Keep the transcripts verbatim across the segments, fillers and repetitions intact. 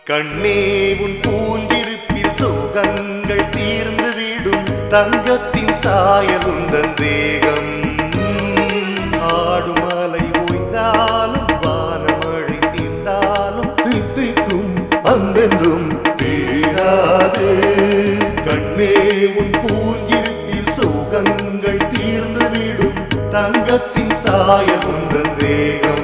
கண்ணே உன் பூஞ்சிருப்பில் சோகங்கள் தீர்ந்துவிடும் தங்கத்தின் சாயல் உந்தன் தேகம் ஆடுமலை ஓய்ந்தாலும் வானமழை தீர்ந்தாலும் தித்திக்கும் அன்பென்றும் தீராது கண்ணே உன் பூஞ்சிருப்பில் சோகங்கள் தீர்ந்துவிடும் தங்கத்தின் சாயல் உந்தன் தேகம்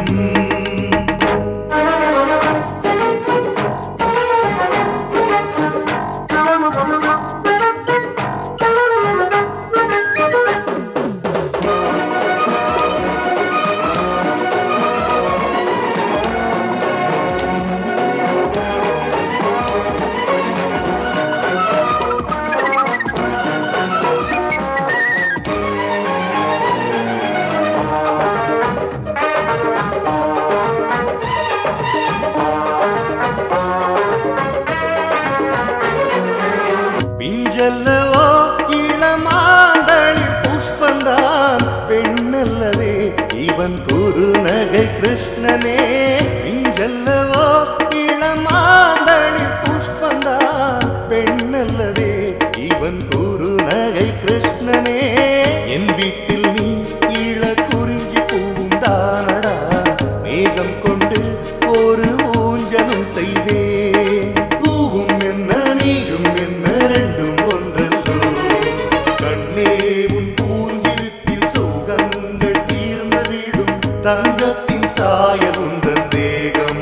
பிஞ்சல்லவோ இளமாந்தளிர் புஷ்பந்தான் பெண்ணல்லவே இவன் குறுநகை கிருஷ்ணனே பிஞ்சல்லவோ இளமாந்தளிர் புஷ்பந்தான் பெண்ணல்லவே இவன் குறுநகை கிருஷ்ணனே என் வீட்டில் நீ இள குறிஞ்சி பூவும் தானடா மேகம் கொண்டு ஒரு ஊஞ்சலும் செய்வேன் பூவும் என்ன நீயும் என்ன ரெண்டும் ஒன்றல்லோ கண்ணே உன் பூஞ்சிருப்பில் சோகங்கள் தீர்ந்துவிடும் தங்கத்தின் சாயல் உந்தன் தேகம்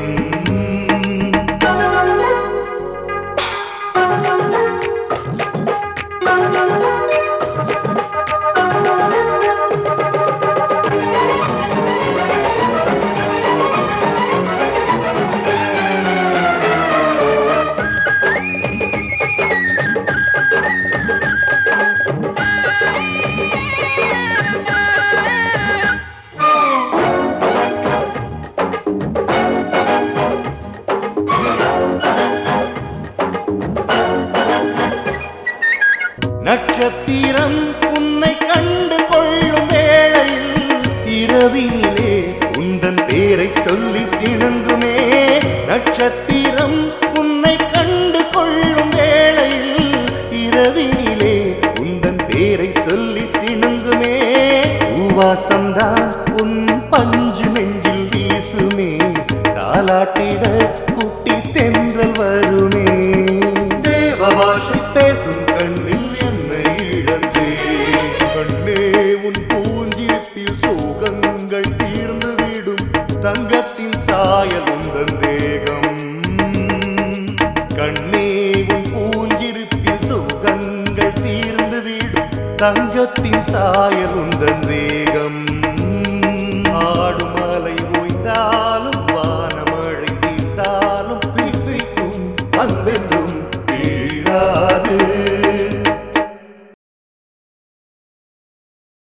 நட்சத்திரம் உன்னை கண்டு கொள்ளும் வேளையில் இரவினிலே உந்தன் பேரை சொல்லி சிணுங்குமே நட்சத்திரம் உன்னை கண்டு கொள்ளும் வேளையில் இரவினிலே உந்தன் பேரை சொல்லி சிணுங்குமே பூவாசம்தான் உன் பஞ்சு நெஞ்சில் வீசுமே தாலாட்டிட குட்டி தென்றல் வருமே தேவபாஷை பேசும் கண்ணில் உன் பூஞ்சிருப்பில் சோகங்கள் தீர்ந்துவிடும் தங்கத்தின் சாயல் உந்தன் தேகம் கண்ணே உன் பூஞ்சிருப்பில் சோகங்கள் தீர்ந்துவிடும் தங்கத்தின் சாயல் உந்தன் தேகம் ஆடுமலை ஓய்ந்தாலும் வானமழை தீர்ந்தாலும் தித்திக்கும் அன்பென்றும் தீராது